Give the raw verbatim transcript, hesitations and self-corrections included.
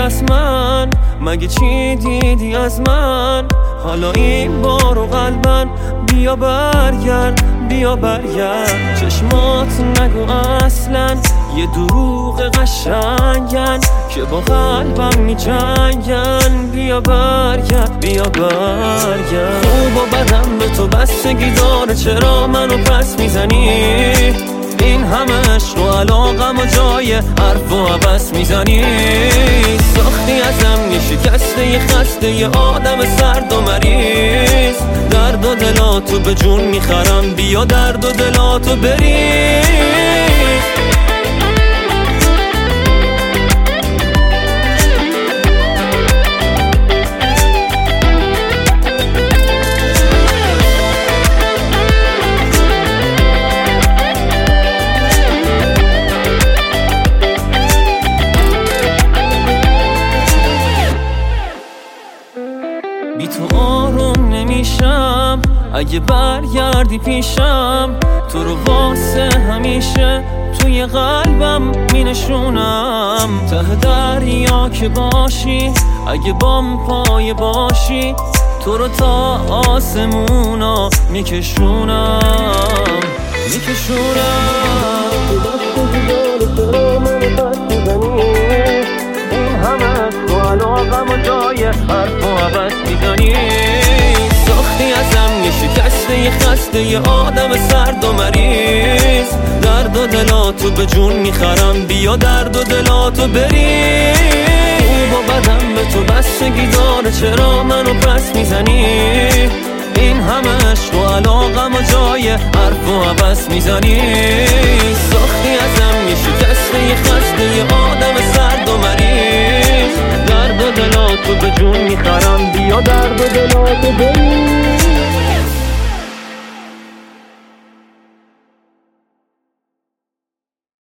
از من؟ مگه چی دیدی از من؟ حالا این بارو قلبن بیا برگرد، بیا برگرد. چشمات نگو اصلا یه دروغ قشنگن که با قلبم می جنگن. بیا برگرد، بیا برگرد. خوب و بدم به تو بستگی داره، چرا منو پس میزنی؟ این همه عشق و علاقم و جای حرف و عبس میزنی. ساختی ازم یه شکسته یه خسته یه آدم سرد و مریض. درد و دلاتو به جون میخرم، بیا درد و دلاتو بریز. بی تو آروم نمیشم، اگه برگردی پیشم تو رو واسه همیشه توی قلبم می نشونم. ته دریا که باشی، اگه بام پای باشی تو رو تا آسمونا میکشونم میکشونم. این همه تو علاقم و جای حرف و عبس میزنی. ساختی ازم یه شکسته یه خسته یه آدم سرد و مریض. درد و دلاتو به جون میخرم، بیا درد و دلاتو بریز. خوب و بدم به تو بستگی داره، چرا منو پس میزنی؟ این همه عشق و علاقم و جای حرف و عبس میزنی. ساختی ازم یه شکسته یه خسته یه آدم سرد و مریض. درد و دلاتو به جون میخرم، بیا درد و دلاتو بریز.